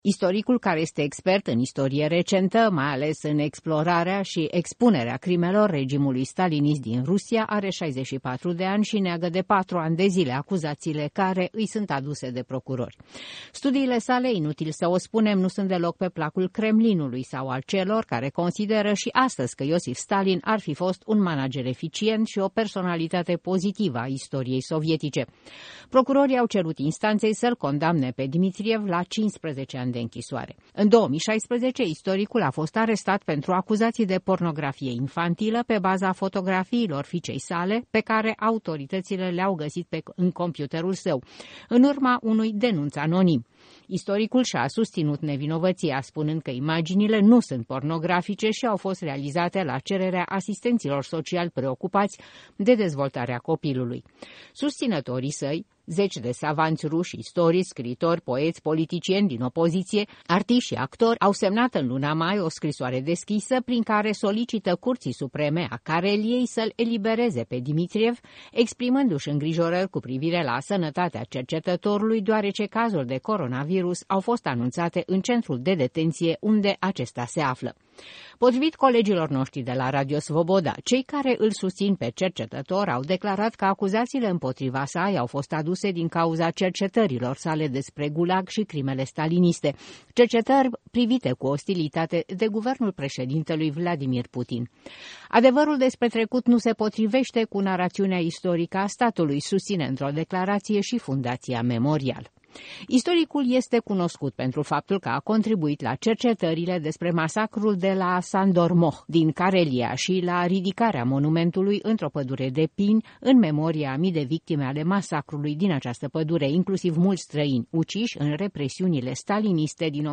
Istoricul, care este expert în istorie recentă, mai ales în explorarea și expunerea crimelor regimului stalinist din Rusia, are 64 de ani și neagă de 4 ani de zile acuzațiile care îi sunt aduse de procurori. Studiile sale, inutil să o spunem, nu sunt deloc pe placul Kremlinului sau al celor care consideră și astăzi că Iosif Stalin ar fi fost un manager eficient și o personalitate pozitivă a istoriei sovietice. Procurorii au cerut instanței să-l condamne pe Dmitriev la 15 ani de închisoare. În 2016, istoricul a fost arestat pentru acuzații de pornografie infantilă pe baza fotografiilor fiicei sale, pe care autoritățile le-au găsit în computerul său, în urma unui denunț anonim. Istoricul și-a susținut nevinovăția, spunând că imaginile nu sunt pornografice și au fost realizate la cererea asistenților sociali preocupați de dezvoltarea copilului. Susținătorii săi, zeci de savanți ruși, istorici, scriitori, poeți, politicieni din opoziție, artiști și actori, au semnat în luna mai o scrisoare deschisă prin care solicită Curții Supreme a Kareliei să-l elibereze pe Dmitriev, exprimându-și îngrijorări cu privire la sănătatea cercetătorului, deoarece cazul de coronavirus au fost anunțate în centrul de detenție unde acesta se află. Potrivit colegilor noștri de la Radio Svoboda, cei care îl susțin pe cercetător au declarat că acuzațiile împotriva sa i-au fost aduse din cauza cercetărilor sale despre gulag și crimele staliniste, cercetări privite cu ostilitate de guvernul președintelui Vladimir Putin. Adevărul despre trecut nu se potrivește cu narațiunea istorică a statului, susține într-o declarație și Fundația Memorial. Istoricul este cunoscut pentru faptul că a contribuit la cercetările despre masacrul de la Sandormoh din Karelia și la ridicarea monumentului într-o pădure de pini în memoria a mii de victime ale masacrului din această pădure, inclusiv mulți străini uciși în represiunile staliniste din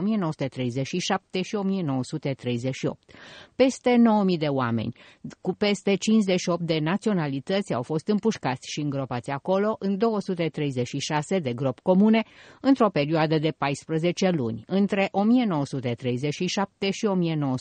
1937 și 1938. Peste 9.000 de oameni, cu peste 58 de naționalități, au fost împușcați și îngropați acolo în 236 de gropi comune, într-o perioadă de 14 luni, între 1937 și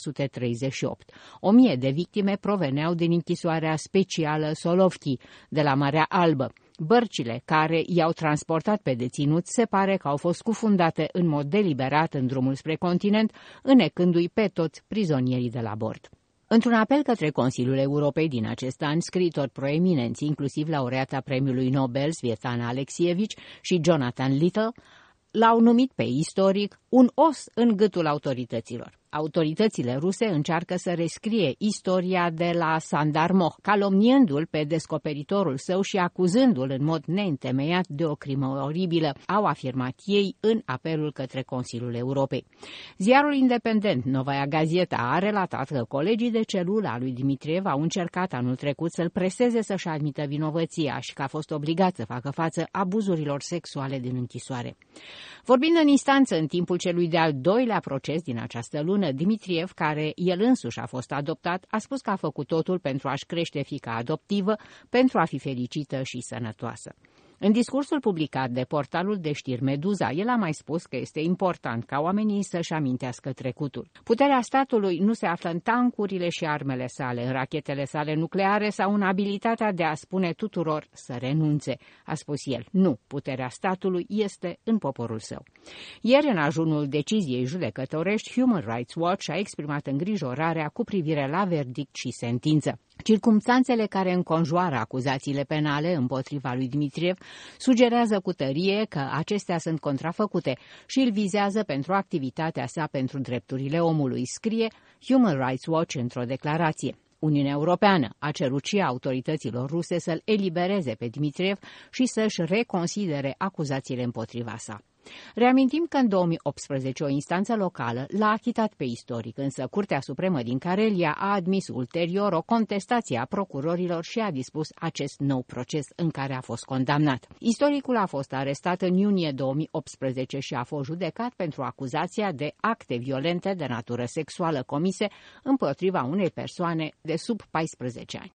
1938. 1000 de victime proveneau din închisoarea specială Solovki, de la Marea Albă. Bărcile care i-au transportat pe deținuți se pare că au fost scufundate în mod deliberat în drumul spre continent, înecându-i pe toți prizonierii de la bord. Într-un apel către Consiliul Europei din acest an, scriitori proeminenți, inclusiv laureata premiului Nobel Svetlana Alexievich și Jonathan Little, l-au numit pe istoric un os în gâtul autorităților. Autoritățile ruse încearcă să rescrie istoria de la Sandarmoh, calomniându-l pe descoperitorul său și acuzându-l în mod neîntemeiat de o crimă oribilă, au afirmat ei în apelul către Consiliul Europei. Ziarul independent Novaya Gazeta a relatat că colegii de celulă a lui Dmitriev au încercat anul trecut să-l preseze să-și admită vinovăția și că a fost obligat să facă față abuzurilor sexuale din închisoare. Vorbind în instanță în timpul celui de-al doilea proces din această lună, Dmitriev, care el însuși a fost adoptat, a spus că a făcut totul pentru a-și crește fiica adoptivă, pentru a fi fericită și sănătoasă. În discursul publicat de portalul de știri Meduza, el a mai spus că este important ca oamenii să-și amintească trecutul. Puterea statului nu se află în tancurile și armele sale, în rachetele sale nucleare sau în abilitatea de a spune tuturor să renunțe, a spus el. Nu, puterea statului este în poporul său. Ieri, în ajunul deciziei judecătorești, Human Rights Watch a exprimat îngrijorarea cu privire la verdict și sentință. Circumstanțele care înconjoară acuzațiile penale împotriva lui Dmitriev sugerează cu tărie că acestea sunt contrafăcute și îl vizează pentru activitatea sa pentru drepturile omului, scrie Human Rights Watch într-o declarație. Uniunea Europeană a cerut și autorităților ruse să-l elibereze pe Dmitriev și să-și reconsidere acuzațiile împotriva sa. Reamintim că în 2018 o instanță locală l-a achitat pe istoric, însă Curtea Supremă din Karelia a admis ulterior o contestație a procurorilor și a dispus acest nou proces în care a fost condamnat. Istoricul a fost arestat în iunie 2018 și a fost judecat pentru acuzația de acte violente de natură sexuală comise împotriva unei persoane de sub 14 ani.